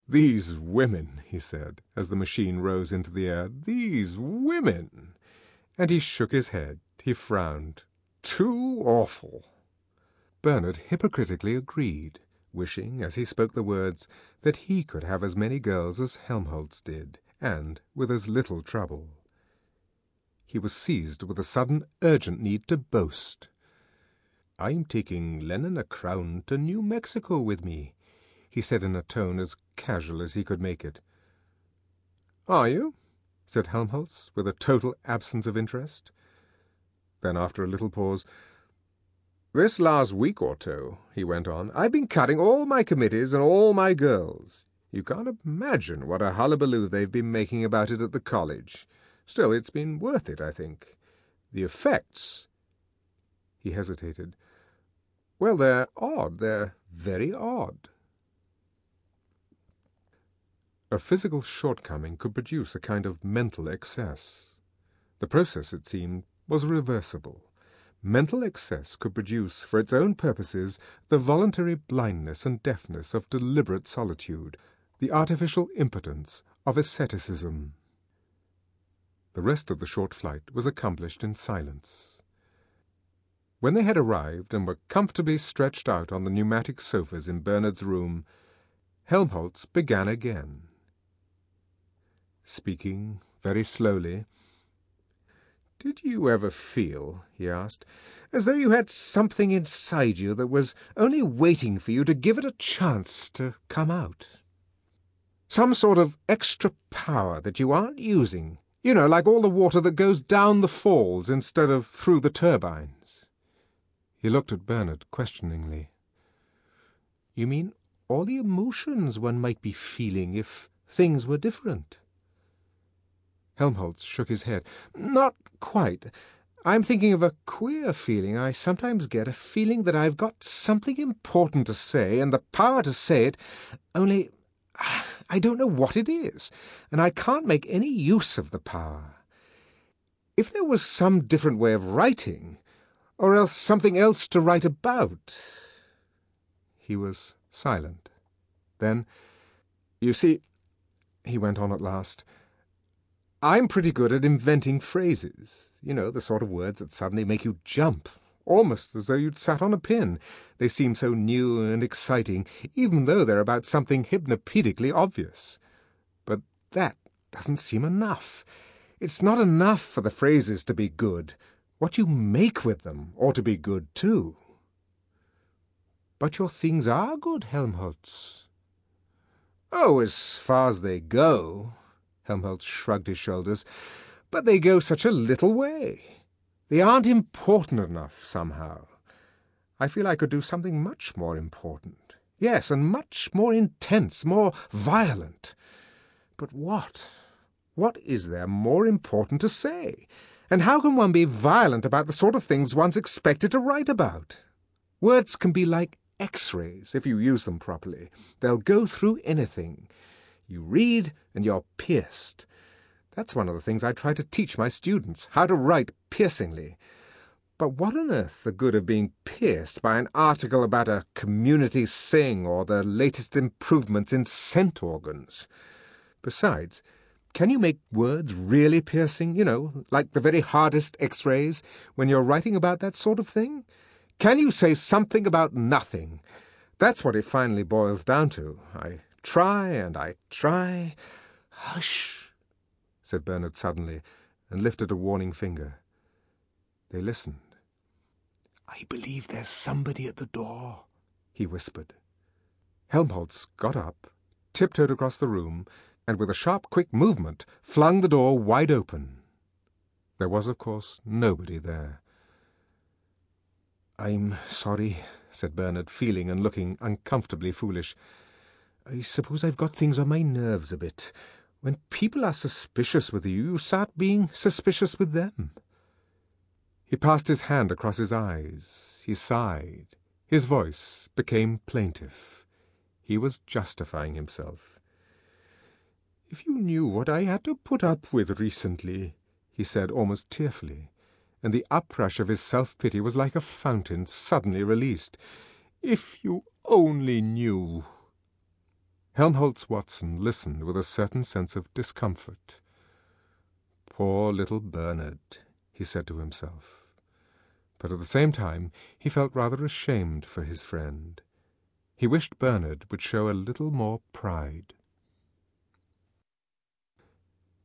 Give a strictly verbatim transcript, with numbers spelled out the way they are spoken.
"These women," he said, as the machine rose into the air, "these women!" And he shook his head. He frowned. "Too awful." Bernard hypocritically agreed, wishing, as he spoke the words, that he could have as many girls as Helmholtz did, and with as little trouble. He was seized with a sudden urgent need to boast. "I'm taking Lennon a crown to New Mexico with me," he said in a tone as casual as he could make it. "Are you?" said Helmholtz, with a total absence of interest. Then, after a little pause, "This last week or two," he went on, "I've been cutting all my committees and all my girls. You can't imagine what a hullabaloo they've been making about it at the college. Still, it's been worth it, I think. The effects—" He hesitated. "Well, they're odd. They're very odd." A physical shortcoming could produce a kind of mental excess. The process, it seemed, was reversible. Mental excess could produce, for its own purposes, the voluntary blindness and deafness of deliberate solitude, the artificial impotence of asceticism. The rest of the short flight was accomplished in silence. When they had arrived and were comfortably stretched out on the pneumatic sofas in Bernard's room, Helmholtz began again, speaking very slowly. "Did you ever feel," he asked, "as though you had something inside you that was only waiting for you to give it a chance to come out? Some sort of extra power that you aren't using, you know, like all the water that goes down the falls instead of through the turbines?" He looked at Bernard questioningly. "You mean all the emotions one might be feeling if things were different?" Helmholtz shook his head. "Not quite. I'm thinking of a queer feeling I sometimes get, a feeling that I've got something important to say and the power to say it, only I don't know what it is, and I can't make any use of the power. If there was some different way of writing, or else something else to write about—" He was silent. Then, "You see," he went on at last, "I'm pretty good at inventing phrases, you know, the sort of words that suddenly make you jump, almost as though you'd sat on a pin. They seem so new and exciting, even though they're about something hypnopedically obvious. But that doesn't seem enough. It's not enough for the phrases to be good. What you make with them ought to be good, too." "But your things are good, Helmholtz." "Oh, as far as they go." Helmholtz shrugged his shoulders. "But they go such a little way. They aren't important enough, somehow. I feel I could do something much more important. Yes, and much more intense, more violent. But what? What is there more important to say? And how can one be violent about the sort of things one's expected to write about? Words can be like X-rays, if you use them properly. They'll go through anything. You read, and you're pierced. That's one of the things I try to teach my students, how to write piercingly. But what on earth's the good of being pierced by an article about a community sing or the latest improvements in scent organs? Besides, can you make words really piercing, you know, like the very hardest X-rays, when you're writing about that sort of thing? Can you say something about nothing? That's what it finally boils down to. I try and I try—" "Hush," said Bernard suddenly, and lifted a warning finger. They listened. "I believe there's somebody at the door," he whispered. Helmholtz got up, tiptoed across the room, and with a sharp, quick movement flung the door wide open. There was, of course, nobody there. "I'm sorry," said Bernard, feeling and looking uncomfortably foolish. "I suppose I've got things on my nerves a bit. When people are suspicious with you, you start being suspicious with them." He passed his hand across his eyes. He sighed. His voice became plaintive. He was justifying himself. "If you knew what I had to put up with recently," he said almost tearfully, and the uprush of his self-pity was like a fountain suddenly released. "If you only knew!" Helmholtz Watson listened with a certain sense of discomfort. "Poor little Bernard," he said to himself. But at the same time he felt rather ashamed for his friend. He wished Bernard would show a little more pride.